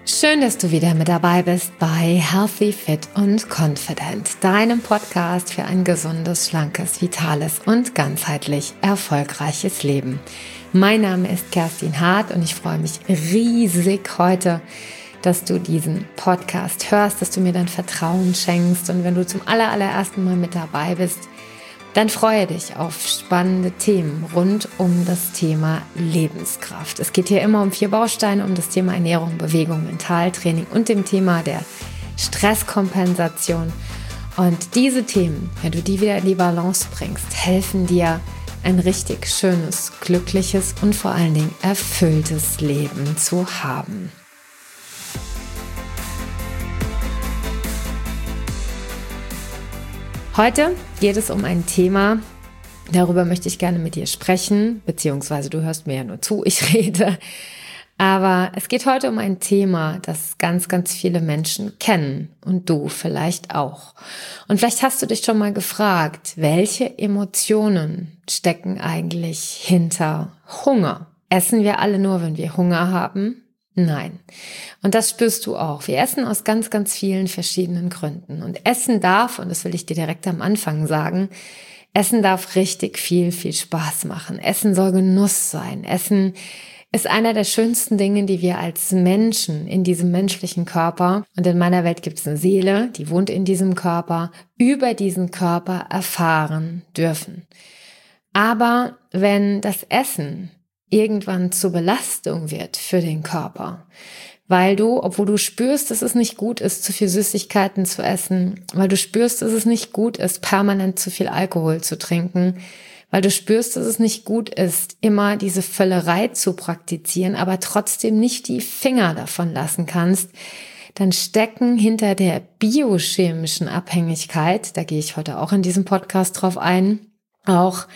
Schön, dass du wieder mit dabei bist bei Healthy, Fit und Confident, deinem Podcast für ein gesundes, schlankes, vitales und ganzheitlich erfolgreiches Leben. Mein Name ist Kerstin Hart und ich freue mich riesig heute, dass du diesen Podcast hörst, dass du mir dein Vertrauen schenkst, und wenn du zum allerersten Mal mit dabei bist, dann freue dich auf spannende Themen rund um das Thema Lebenskraft. Es geht hier immer um 4 Bausteine, um das Thema Ernährung, Bewegung, Mentaltraining und dem Thema der Stresskompensation. Und diese Themen, wenn du die wieder in die Balance bringst, helfen dir, ein richtig schönes, glückliches und vor allen Dingen erfülltes Leben zu haben. Heute geht es um ein Thema, darüber möchte ich gerne mit dir sprechen, beziehungsweise du hörst mir ja nur zu, ich rede. Aber es geht heute um ein Thema, das ganz, ganz viele Menschen kennen und du vielleicht auch. Und vielleicht hast du dich schon mal gefragt, welche Emotionen stecken eigentlich hinter Hunger? Essen wir alle nur, wenn wir Hunger haben? Nein. Und das spürst du auch. Wir essen aus ganz, ganz vielen verschiedenen Gründen. Und Essen darf, und das will ich dir direkt am Anfang sagen, Essen darf richtig viel Spaß machen. Essen soll Genuss sein. Essen ist einer der schönsten Dinge, die wir als Menschen in diesem menschlichen Körper, und in meiner Welt gibt es eine Seele, die wohnt in diesem Körper, über diesen Körper erfahren dürfen. Aber wenn das Essen irgendwann zur Belastung wird für den Körper, weil du, obwohl du spürst, dass es nicht gut ist, zu viel Süßigkeiten zu essen, weil du spürst, dass es nicht gut ist, permanent zu viel Alkohol zu trinken, weil du spürst, dass es nicht gut ist, immer diese Völlerei zu praktizieren, aber trotzdem nicht die Finger davon lassen kannst, dann stecken hinter der biochemischen Abhängigkeit, da gehe ich heute auch in diesem Podcast drauf ein, auch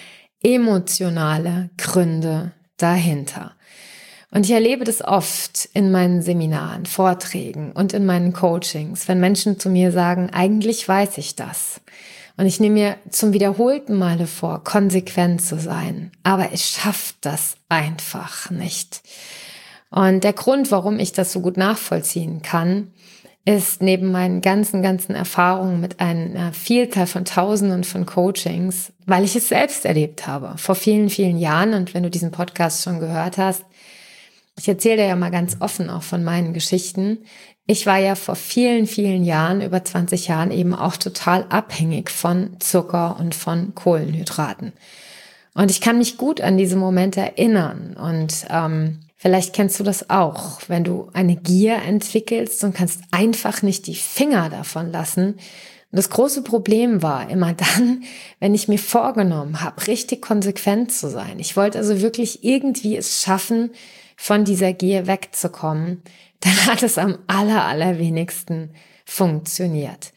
emotionale Gründe dahinter. Und ich erlebe das oft in meinen Seminaren, Vorträgen und in meinen Coachings, wenn Menschen zu mir sagen, eigentlich weiß ich das. Und ich nehme mir zum wiederholten Male vor, konsequent zu sein, aber ich schaffe das einfach nicht. Und der Grund, warum ich das so gut nachvollziehen kann, ist neben meinen ganzen Erfahrungen mit einer Vielzahl von Tausenden von Coachings, weil ich es selbst erlebt habe, vor vielen Jahren. Und wenn du diesen Podcast schon gehört hast, ich erzähle dir ja mal ganz offen auch von meinen Geschichten. Ich war ja vor vielen Jahren, über 20 Jahren, eben auch total abhängig von Zucker und von Kohlenhydraten. Und ich kann mich gut an diese Momente erinnern. Und vielleicht kennst du das auch, wenn du eine Gier entwickelst und kannst einfach nicht die Finger davon lassen. Und das große Problem war immer dann, wenn ich mir vorgenommen habe, richtig konsequent zu sein. Ich wollte also wirklich irgendwie es schaffen, von dieser Gier wegzukommen. Dann hat es am allerwenigsten funktioniert.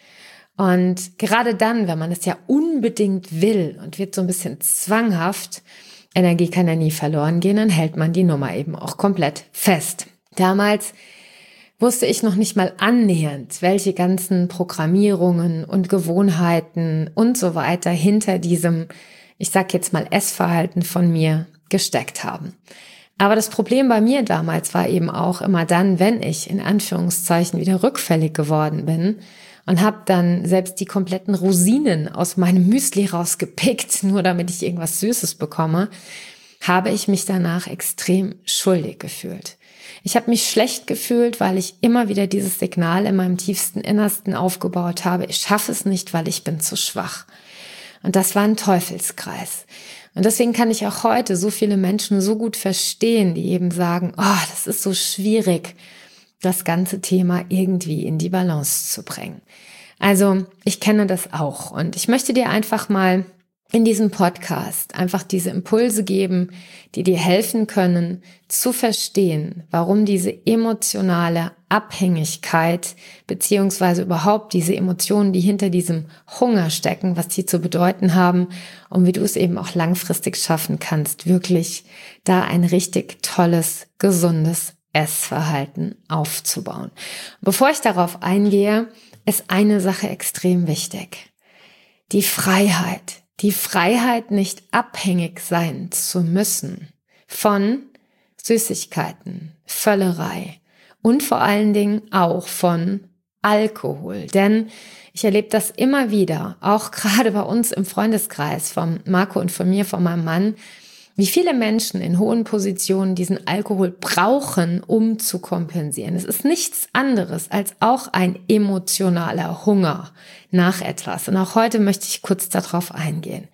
Und gerade dann, wenn man es ja unbedingt will und wird so ein bisschen zwanghaft, Energie kann ja nie verloren gehen, dann hält man die Nummer eben auch komplett fest. Damals wusste ich noch nicht mal annähernd, welche ganzen Programmierungen und Gewohnheiten und so weiter hinter diesem, ich sag jetzt mal, Essverhalten von mir gesteckt haben. Aber das Problem bei mir damals war eben auch immer dann, wenn ich in Anführungszeichen wieder rückfällig geworden bin und habe dann selbst die kompletten Rosinen aus meinem Müsli rausgepickt, nur damit ich irgendwas Süßes bekomme, habe ich mich danach extrem schuldig gefühlt. Ich habe mich schlecht gefühlt, weil ich immer wieder dieses Signal in meinem tiefsten Innersten aufgebaut habe, ich schaffe es nicht, weil ich bin zu schwach. Und das war ein Teufelskreis. Und deswegen kann ich auch heute so viele Menschen so gut verstehen, die eben sagen, das ist so schwierig, das ganze Thema irgendwie in die Balance zu bringen. Also ich kenne das auch und ich möchte dir einfach mal in diesem Podcast einfach diese Impulse geben, die dir helfen können, zu verstehen, warum diese emotionale Abhängigkeit beziehungsweise überhaupt diese Emotionen, die hinter diesem Hunger stecken, was die zu bedeuten haben und wie du es eben auch langfristig schaffen kannst, wirklich da ein richtig tolles, gesundes Essverhalten aufzubauen. Bevor ich darauf eingehe, ist eine Sache extrem wichtig. Die Freiheit. Die Freiheit, nicht abhängig sein zu müssen von Süßigkeiten, Völlerei und vor allen Dingen auch von Alkohol. Denn ich erlebe das immer wieder, auch gerade bei uns im Freundeskreis von Marco und von mir, von meinem Mann, wie viele Menschen in hohen Positionen diesen Alkohol brauchen, um zu kompensieren. Es ist nichts anderes als auch ein emotionaler Hunger nach etwas. Und auch heute möchte ich kurz darauf eingehen.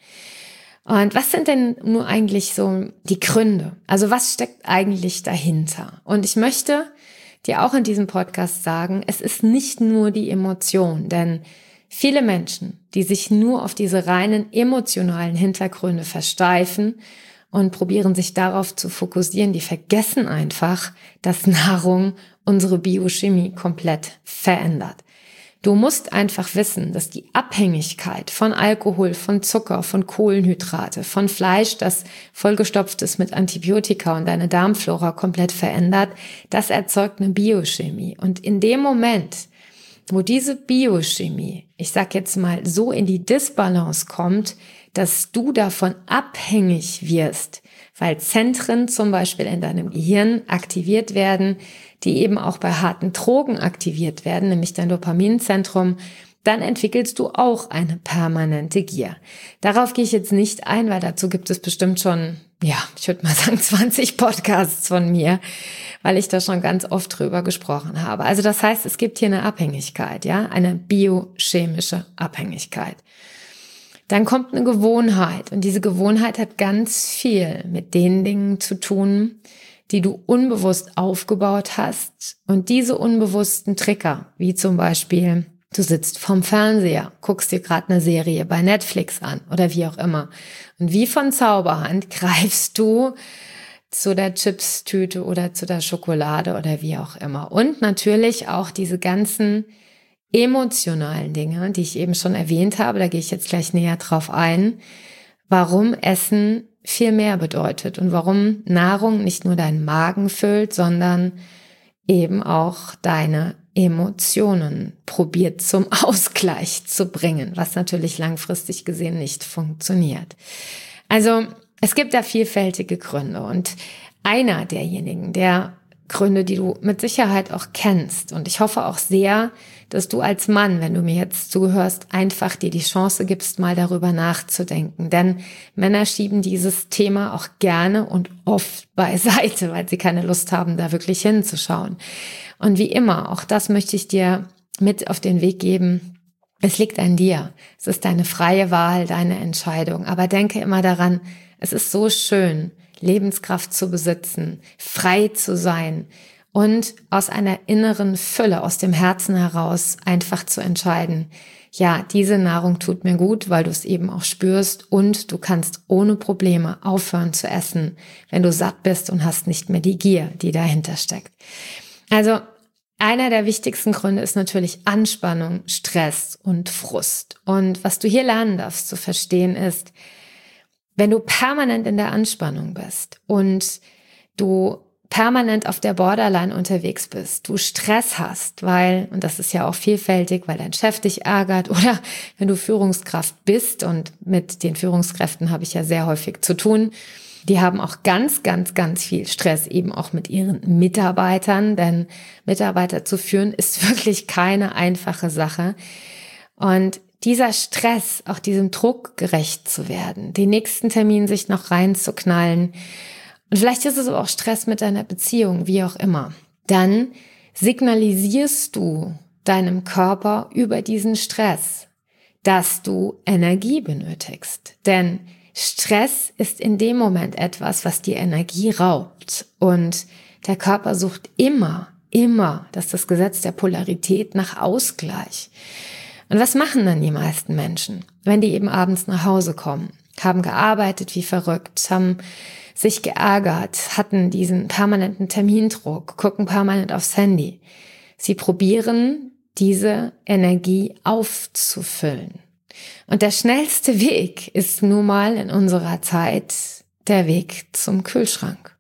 Und was sind denn nur eigentlich so die Gründe? Also was steckt eigentlich dahinter? Und ich möchte dir auch in diesem Podcast sagen, es ist nicht nur die Emotion, denn viele Menschen, die sich nur auf diese reinen emotionalen Hintergründe versteifen und probieren sich darauf zu fokussieren, die vergessen einfach, dass Nahrung unsere Biochemie komplett verändert. Du musst einfach wissen, dass die Abhängigkeit von Alkohol, von Zucker, von Kohlenhydrate, von Fleisch, das vollgestopft ist mit Antibiotika und deine Darmflora komplett verändert, das erzeugt eine Biochemie. Und in dem Moment, wo diese Biochemie, ich sag jetzt mal, so in die Disbalance kommt, dass du davon abhängig wirst, weil Zentren zum Beispiel in deinem Gehirn aktiviert werden, die eben auch bei harten Drogen aktiviert werden, nämlich dein Dopaminzentrum, dann entwickelst du auch eine permanente Gier. Darauf gehe ich jetzt nicht ein, weil dazu gibt es bestimmt schon, ich würde mal sagen 20 Podcasts von mir, weil ich da schon ganz oft drüber gesprochen habe. Also das heißt, es gibt hier eine Abhängigkeit, eine biochemische Abhängigkeit. Dann kommt eine Gewohnheit und diese Gewohnheit hat ganz viel mit den Dingen zu tun, die du unbewusst aufgebaut hast und diese unbewussten Trigger, wie zum Beispiel, du sitzt vorm Fernseher, guckst dir gerade eine Serie bei Netflix an oder wie auch immer und wie von Zauberhand greifst du zu der Chipstüte oder zu der Schokolade oder wie auch immer. Und natürlich auch diese ganzen emotionalen Dinge, die ich eben schon erwähnt habe, da gehe ich jetzt gleich näher drauf ein, warum Essen viel mehr bedeutet und warum Nahrung nicht nur deinen Magen füllt, sondern eben auch deine Emotionen probiert zum Ausgleich zu bringen, was natürlich langfristig gesehen nicht funktioniert. Also es gibt da vielfältige Gründe und einer derjenigen, der Gründe, die du mit Sicherheit auch kennst. Und ich hoffe auch sehr, dass du als Mann, wenn du mir jetzt zuhörst, einfach dir die Chance gibst, mal darüber nachzudenken. Denn Männer schieben dieses Thema auch gerne und oft beiseite, weil sie keine Lust haben, da wirklich hinzuschauen. Und wie immer, auch das möchte ich dir mit auf den Weg geben. Es liegt an dir. Es ist deine freie Wahl, deine Entscheidung. Aber denke immer daran, es ist so schön, Lebenskraft zu besitzen, frei zu sein und aus einer inneren Fülle, aus dem Herzen heraus einfach zu entscheiden, ja, diese Nahrung tut mir gut, weil du es eben auch spürst und du kannst ohne Probleme aufhören zu essen, wenn du satt bist und hast nicht mehr die Gier, die dahinter steckt. Also einer der wichtigsten Gründe ist natürlich Anspannung, Stress und Frust. Und was du hier lernen darfst zu verstehen ist, wenn du permanent in der Anspannung bist und du permanent auf der Borderline unterwegs bist, du Stress hast, und das ist ja auch vielfältig, weil dein Chef dich ärgert oder wenn du Führungskraft bist und mit den Führungskräften habe ich ja sehr häufig zu tun, die haben auch ganz, ganz, ganz viel Stress eben auch mit ihren Mitarbeitern, denn Mitarbeiter zu führen ist wirklich keine einfache Sache und dieser Stress, auch diesem Druck gerecht zu werden, den nächsten Termin sich noch reinzuknallen und vielleicht ist es aber auch Stress mit deiner Beziehung, wie auch immer, dann signalisierst du deinem Körper über diesen Stress, dass du Energie benötigst. Denn Stress ist in dem Moment etwas, was dir Energie raubt und der Körper sucht immer, das ist das Gesetz der Polarität, nach Ausgleich. Und was machen dann die meisten Menschen, wenn die eben abends nach Hause kommen? Haben gearbeitet wie verrückt, haben sich geärgert, hatten diesen permanenten Termindruck, gucken permanent aufs Handy. Sie probieren, diese Energie aufzufüllen. Und der schnellste Weg ist nun mal in unserer Zeit der Weg zum Kühlschrank.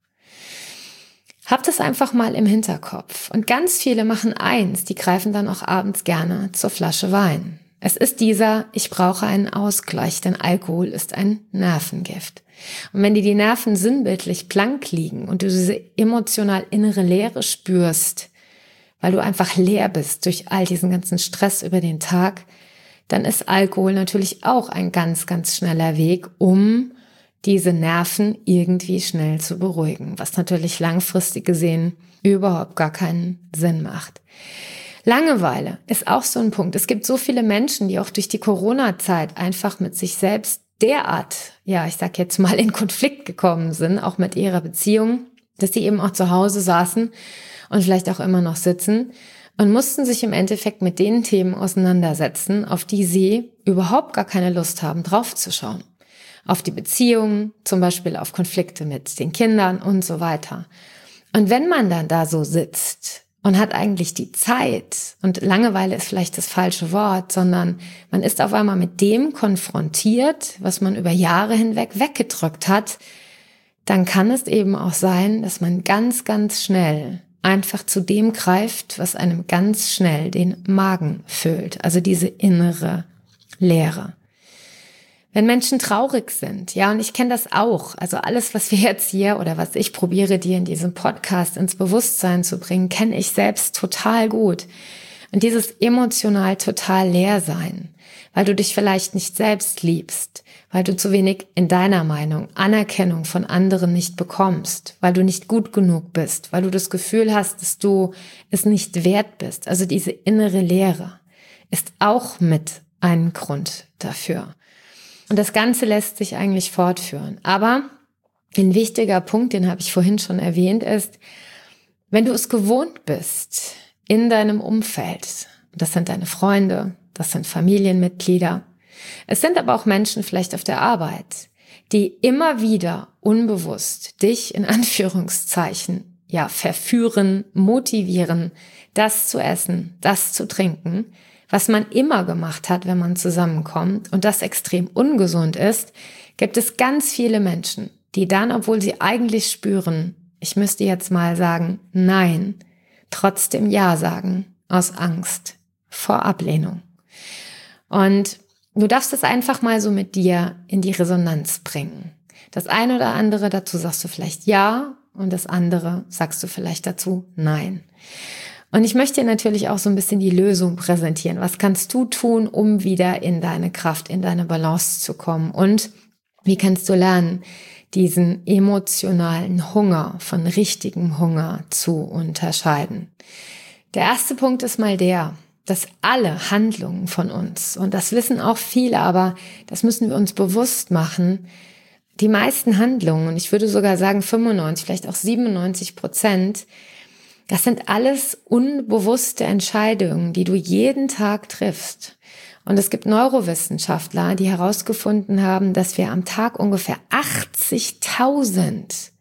Hab das einfach mal im Hinterkopf. Und ganz viele machen eins, die greifen dann auch abends gerne zur Flasche Wein. Es ist ich brauche einen Ausgleich, denn Alkohol ist ein Nervengift. Und wenn dir die Nerven sinnbildlich blank liegen und du diese emotional innere Leere spürst, weil du einfach leer bist durch all diesen ganzen Stress über den Tag, dann ist Alkohol natürlich auch ein ganz, ganz schneller Weg, um diese Nerven irgendwie schnell zu beruhigen, was natürlich langfristig gesehen überhaupt gar keinen Sinn macht. Langeweile ist auch so ein Punkt. Es gibt so viele Menschen, die auch durch die Corona-Zeit einfach mit sich selbst derart, ich sag jetzt mal, in Konflikt gekommen sind, auch mit ihrer Beziehung, dass sie eben auch zu Hause saßen und vielleicht auch immer noch sitzen und mussten sich im Endeffekt mit den Themen auseinandersetzen, auf die sie überhaupt gar keine Lust haben, draufzuschauen. Auf die Beziehungen, zum Beispiel auf Konflikte mit den Kindern und so weiter. Und wenn man dann da so sitzt und hat eigentlich die Zeit, und Langeweile ist vielleicht das falsche Wort, sondern man ist auf einmal mit dem konfrontiert, was man über Jahre hinweg weggedrückt hat, dann kann es eben auch sein, dass man ganz, ganz schnell einfach zu dem greift, was einem ganz schnell den Magen füllt, also diese innere Leere. Wenn Menschen traurig sind, und ich kenne das auch, also alles, was wir jetzt hier oder was ich probiere, dir in diesem Podcast ins Bewusstsein zu bringen, kenne ich selbst total gut. Und dieses emotional total leer sein, weil du dich vielleicht nicht selbst liebst, weil du zu wenig in deiner Meinung Anerkennung von anderen nicht bekommst, weil du nicht gut genug bist, weil du das Gefühl hast, dass du es nicht wert bist. Also diese innere Leere ist auch mit ein Grund dafür. Und das Ganze lässt sich eigentlich fortführen. Aber ein wichtiger Punkt, den habe ich vorhin schon erwähnt, ist, wenn du es gewohnt bist in deinem Umfeld, das sind deine Freunde, das sind Familienmitglieder, es sind aber auch Menschen vielleicht auf der Arbeit, die immer wieder unbewusst dich in Anführungszeichen verführen, motivieren, das zu essen, das zu trinken, was man immer gemacht hat, wenn man zusammenkommt und das extrem ungesund ist, gibt es ganz viele Menschen, die dann, obwohl sie eigentlich spüren, ich müsste jetzt mal sagen, nein, trotzdem ja sagen, aus Angst vor Ablehnung. Und du darfst es einfach mal so mit dir in die Resonanz bringen. Das eine oder andere dazu sagst du vielleicht ja und das andere sagst du vielleicht dazu nein. Und ich möchte dir natürlich auch so ein bisschen die Lösung präsentieren. Was kannst du tun, um wieder in deine Kraft, in deine Balance zu kommen? Und wie kannst du lernen, diesen emotionalen Hunger von richtigem Hunger zu unterscheiden? Der erste Punkt ist mal dass alle Handlungen von uns, und das wissen auch viele, aber das müssen wir uns bewusst machen, die meisten Handlungen, und ich würde sogar sagen 95, vielleicht auch 97%, das sind alles unbewusste Entscheidungen, die du jeden Tag triffst. Und es gibt Neurowissenschaftler, die herausgefunden haben, dass wir am Tag ungefähr 80.000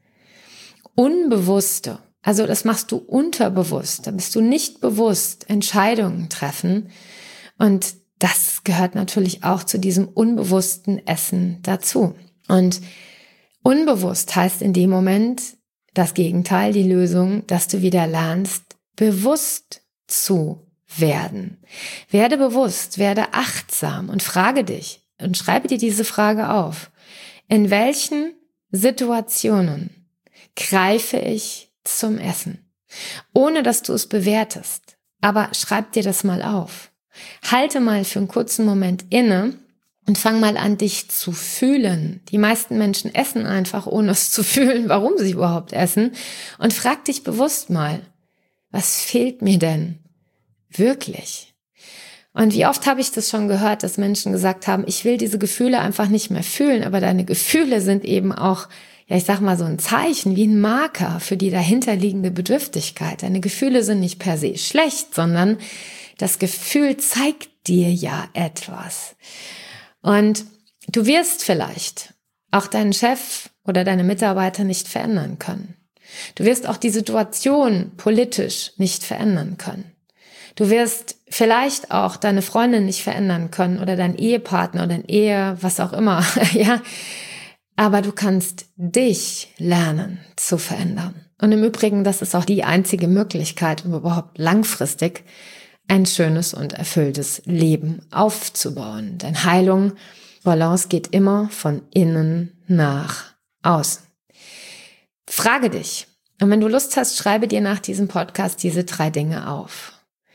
unbewusste, also das machst du unterbewusst, da bist du nicht bewusst, Entscheidungen treffen. Und das gehört natürlich auch zu diesem unbewussten Essen dazu. Und unbewusst heißt in dem Moment das Gegenteil, die Lösung, dass du wieder lernst, bewusst zu werden. Werde bewusst, werde achtsam und frage dich und schreibe dir diese Frage auf. In welchen Situationen greife ich zum Essen? Ohne dass du es bewertest. Aber schreib dir das mal auf. Halte mal für einen kurzen Moment inne und fang mal an, dich zu fühlen. Die meisten Menschen essen einfach, ohne es zu fühlen, warum sie überhaupt essen. Und frag dich bewusst mal, was fehlt mir denn wirklich? Und wie oft habe ich das schon gehört, dass Menschen gesagt haben, ich will diese Gefühle einfach nicht mehr fühlen, aber deine Gefühle sind eben auch, ich sag mal so ein Zeichen, wie ein Marker für die dahinterliegende Bedürftigkeit. Deine Gefühle sind nicht per se schlecht, sondern das Gefühl zeigt dir ja etwas. Und du wirst vielleicht auch deinen Chef oder deine Mitarbeiter nicht verändern können. Du wirst auch die Situation politisch nicht verändern können. Du wirst vielleicht auch deine Freundin nicht verändern können oder deinen Ehepartner oder was auch immer, ja. Aber du kannst dich lernen zu verändern. Und im Übrigen, das ist auch die einzige Möglichkeit, um überhaupt langfristig ein schönes und erfülltes Leben aufzubauen. Denn Heilung, Balance geht immer von innen nach außen. Frage dich, Und wenn du Lust hast, schreibe dir nach diesem Podcast diese 3 Dinge auf.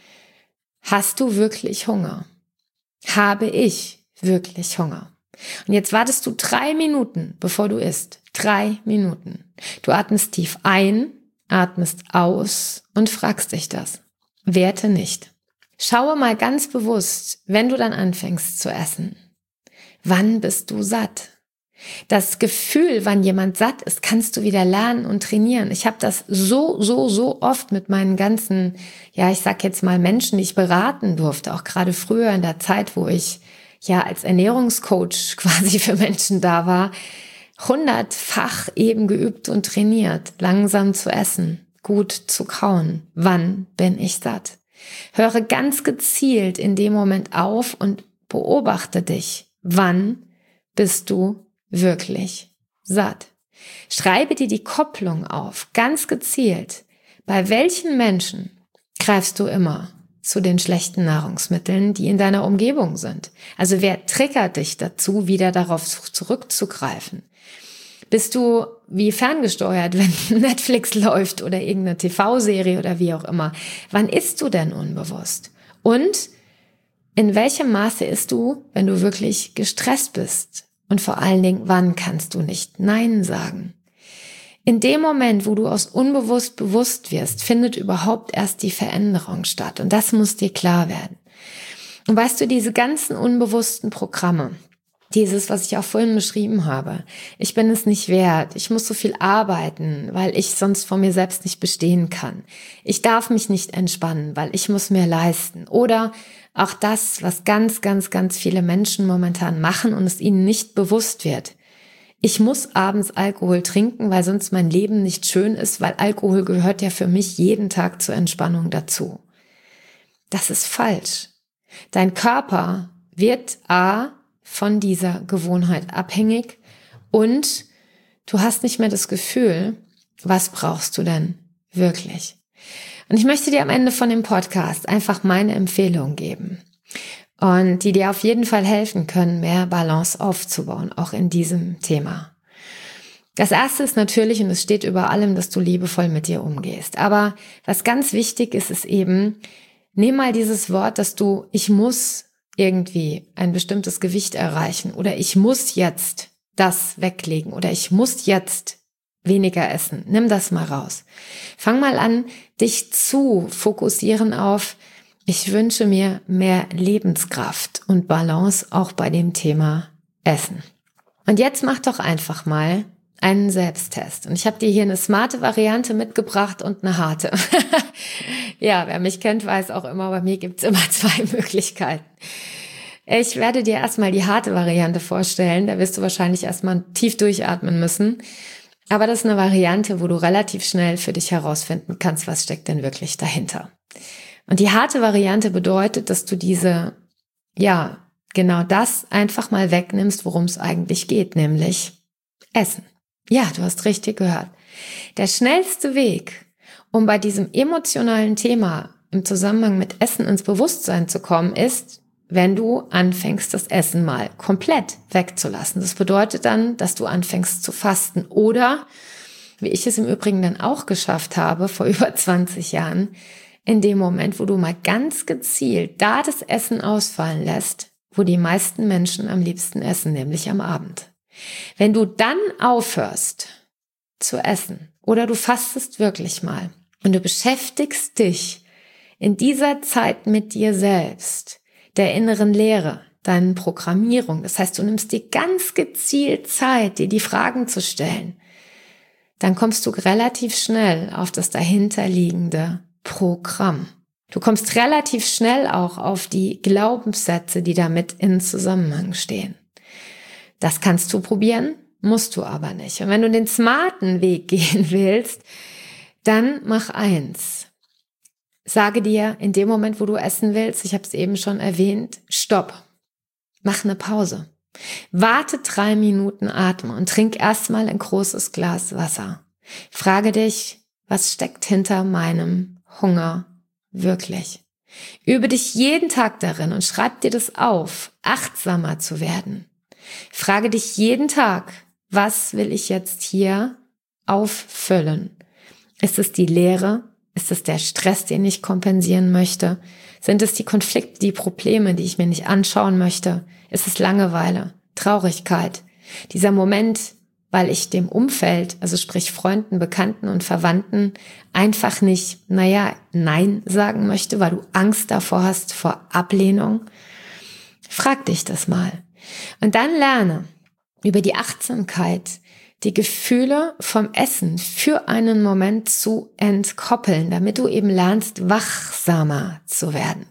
Hast du wirklich Hunger? Habe ich wirklich Hunger? Und jetzt wartest du 3 Minuten, bevor du isst. 3 Minuten. Du atmest tief ein, atmest aus und fragst dich das. Werte nicht. Schaue mal ganz bewusst, wenn du dann anfängst zu essen. Wann bist du satt? Das Gefühl, wann jemand satt ist, kannst du wieder lernen und trainieren. Ich habe das so oft mit meinen ganzen, ich sag jetzt mal Menschen, die ich beraten durfte, auch gerade früher in der Zeit, wo ich als Ernährungscoach quasi für Menschen da war, 100-fach eben geübt und trainiert, langsam zu essen, gut zu kauen. Wann bin ich satt? Höre ganz gezielt in dem Moment auf und beobachte dich. Wann bist du wirklich satt? Schreibe dir die Kopplung auf, ganz gezielt. Bei welchen Menschen greifst du immer zu den schlechten Nahrungsmitteln, die in deiner Umgebung sind? Also wer triggert dich dazu, wieder darauf zurückzugreifen? Bist du wie ferngesteuert, wenn Netflix läuft oder irgendeine TV-Serie oder wie auch immer? Wann isst du denn unbewusst? Und in welchem Maße isst du, wenn du wirklich gestresst bist? Und vor allen Dingen, wann kannst du nicht Nein sagen? In dem Moment, wo du aus unbewusst bewusst wirst, findet überhaupt erst die Veränderung statt. Und das muss dir klar werden. Und weißt du, diese ganzen unbewussten Programme, dieses, was ich auch vorhin beschrieben habe, ich bin es nicht wert, ich muss so viel arbeiten, weil ich sonst vor mir selbst nicht bestehen kann. Ich darf mich nicht entspannen, weil ich muss mehr leisten. Oder auch das, was ganz viele Menschen momentan machen und es ihnen nicht bewusst wird. Ich muss abends Alkohol trinken, weil sonst mein Leben nicht schön ist, weil Alkohol gehört ja für mich jeden Tag zur Entspannung dazu. Das ist falsch. Dein Körper wird von dieser Gewohnheit abhängig und du hast nicht mehr das Gefühl, was brauchst du denn wirklich? Und ich möchte dir am Ende von dem Podcast einfach meine Empfehlung geben und die dir auf jeden Fall helfen können, mehr Balance aufzubauen, auch in diesem Thema. Das erste ist natürlich, und es steht über allem, dass du liebevoll mit dir umgehst. Aber was ganz wichtig ist, ist eben, nimm mal dieses Wort, dass ich muss irgendwie ein bestimmtes Gewicht erreichen oder ich muss jetzt das weglegen oder ich muss jetzt weniger essen. Nimm das mal raus. Fang mal an, dich zu fokussieren auf, ich wünsche mir mehr Lebenskraft und Balance auch bei dem Thema Essen. Und jetzt mach doch einfach mal einen Selbsttest. Und ich habe dir hier eine smarte Variante mitgebracht und eine harte. Ja, wer mich kennt, weiß auch immer, bei mir gibt's immer 2 Möglichkeiten. Ich werde dir erstmal die harte Variante vorstellen. Da wirst du wahrscheinlich erstmal tief durchatmen müssen. Aber das ist eine Variante, wo du relativ schnell für dich herausfinden kannst, was steckt denn wirklich dahinter. Und die harte Variante bedeutet, dass du genau das einfach mal wegnimmst, worum es eigentlich geht, nämlich Essen. Ja, du hast richtig gehört. Der schnellste Weg, um bei diesem emotionalen Thema im Zusammenhang mit Essen ins Bewusstsein zu kommen, ist, wenn du anfängst, das Essen mal komplett wegzulassen. Das bedeutet dann, dass du anfängst zu fasten oder, wie ich es im Übrigen dann auch geschafft habe, vor über 20 Jahren, in dem Moment, wo du mal ganz gezielt da das Essen ausfallen lässt, wo die meisten Menschen am liebsten essen, nämlich am Abend. Wenn du dann aufhörst zu essen oder du fastest wirklich mal und du beschäftigst dich in dieser Zeit mit dir selbst, der inneren Lehre, deinen Programmierung, das heißt, du nimmst dir ganz gezielt Zeit, dir die Fragen zu stellen, dann kommst du relativ schnell auf das dahinterliegende Programm. Du kommst relativ schnell auch auf die Glaubenssätze, die damit in Zusammenhang stehen. Das kannst du probieren, musst du aber nicht. Und wenn du den smarten Weg gehen willst, dann mach eins. Sage dir in dem Moment, wo du essen willst, ich habe es eben schon erwähnt, stopp. Mach eine Pause. Warte 3 Minuten, atme und trink erstmal ein großes Glas Wasser. Frage dich, was steckt hinter meinem Hunger wirklich? Übe dich jeden Tag darin und schreib dir das auf, achtsamer zu werden. Frage dich jeden Tag, was will ich jetzt hier auffüllen? Ist es die Leere? Ist es der Stress, den ich kompensieren möchte? Sind es die Konflikte, die Probleme, die ich mir nicht anschauen möchte? Ist es Langeweile, Traurigkeit? Dieser Moment, weil ich dem Umfeld, also sprich Freunden, Bekannten und Verwandten, einfach nicht, Nein sagen möchte, weil du Angst davor hast, vor Ablehnung? Frag dich das mal. Und dann lerne über die Achtsamkeit die Gefühle vom Essen für einen Moment zu entkoppeln, damit du eben lernst, wachsamer zu werden.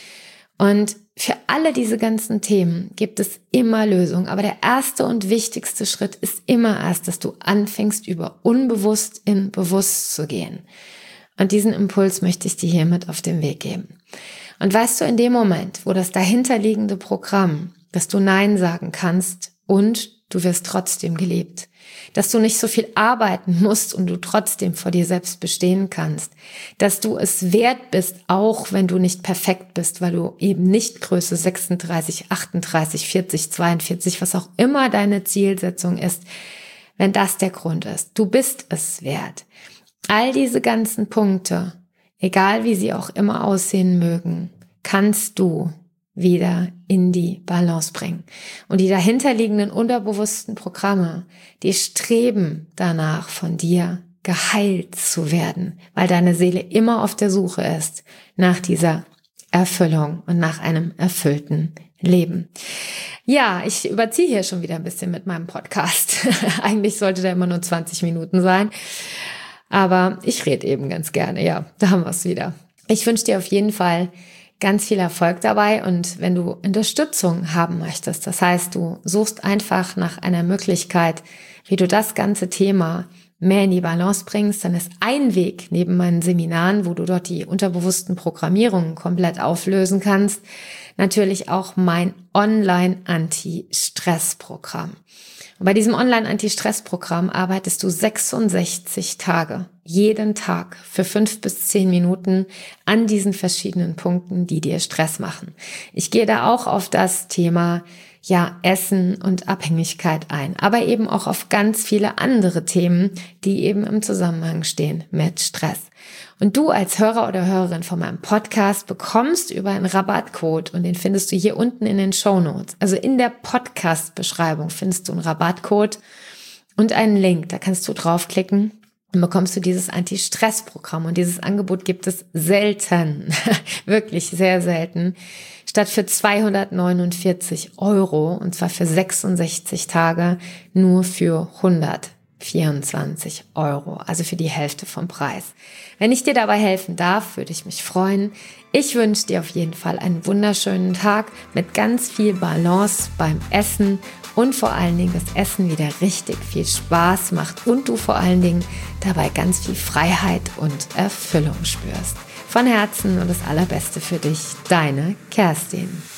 Und für alle diese ganzen Themen gibt es immer Lösungen, aber der erste und wichtigste Schritt ist immer erst, dass du anfängst, über unbewusst in bewusst zu gehen. Und diesen Impuls möchte ich dir hiermit auf den Weg geben. Und weißt du, in dem Moment, wo das dahinterliegende Programm, dass du Nein sagen kannst und du wirst trotzdem geliebt, dass du nicht so viel arbeiten musst und du trotzdem vor dir selbst bestehen kannst, dass du es wert bist, auch wenn du nicht perfekt bist, weil du eben nicht Größe 36, 38, 40, 42, was auch immer deine Zielsetzung ist, wenn das der Grund ist. Du bist es wert. All diese ganzen Punkte, egal wie sie auch immer aussehen mögen, kannst du wieder in die Balance bringen. Und die dahinterliegenden unterbewussten Programme, die streben danach, von dir geheilt zu werden, weil deine Seele immer auf der Suche ist nach dieser Erfüllung und nach einem erfüllten Leben. Ja, ich überziehe hier schon wieder ein bisschen mit meinem Podcast. Eigentlich sollte der immer nur 20 Minuten sein. Aber ich rede eben ganz gerne. Ja, da haben wir es wieder. Ich wünsche dir auf jeden Fall ganz viel Erfolg dabei, und wenn du Unterstützung haben möchtest, das heißt, du suchst einfach nach einer Möglichkeit, wie du das ganze Thema mehr in die Balance bringst, dann ist ein Weg neben meinen Seminaren, wo du dort die unterbewussten Programmierungen komplett auflösen kannst, natürlich auch mein Online-Anti-Stress-Programm. Und bei diesem Online-Anti-Stress-Programm arbeitest du 66 Tage, jeden Tag für 5 bis 10 Minuten an diesen verschiedenen Punkten, die dir Stress machen. Ich gehe da auch auf das Thema Essen und Abhängigkeit ein, aber eben auch auf ganz viele andere Themen, die eben im Zusammenhang stehen mit Stress. Und du als Hörer oder Hörerin von meinem Podcast bekommst über einen Rabattcode, und den findest du hier unten in den Shownotes. Also in der Podcast-Beschreibung findest du einen Rabattcode und einen Link. Da kannst du draufklicken und bekommst du dieses Anti-Stress-Programm. Und dieses Angebot gibt es selten, wirklich sehr selten, statt für 249 €, und zwar für 66 Tage, nur für 124 €, also für die Hälfte vom Preis. Wenn ich dir dabei helfen darf, würde ich mich freuen. Ich wünsche dir auf jeden Fall einen wunderschönen Tag mit ganz viel Balance beim Essen und vor allen Dingen das Essen wieder richtig viel Spaß macht und du vor allen Dingen dabei ganz viel Freiheit und Erfüllung spürst. Von Herzen und das Allerbeste für dich, deine Kerstin.